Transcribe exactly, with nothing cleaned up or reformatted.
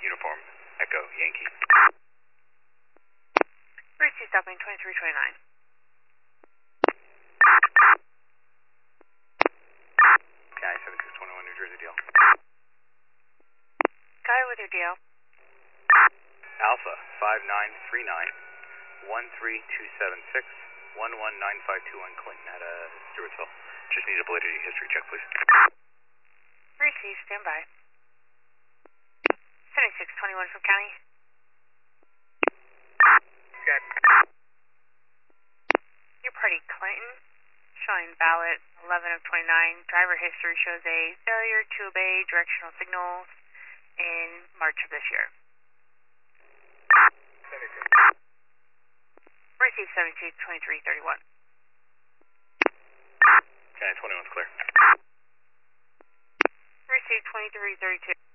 Uniform, Echo, Yankee. Receive stopping twenty-three twenty-nine. Sky seventy-six twenty-one, New Jersey, D L. Sky with your D L. Alpha, five nine three nine, one three two seven six, one one nine five two one, Clinton at uh, Stewartsville. Just need a validity history check, please. Receive, stand by. seventy-six twenty-one from county. Good. Your party, Clinton. Showing ballot eleven of twenty-nine. Driver history shows a failure to obey directional signals in March of this year. seventy-six. Receive seventy-two twenty-three thirty-one. Okay, twenty-one's clear. Receive twenty-three thirty-two.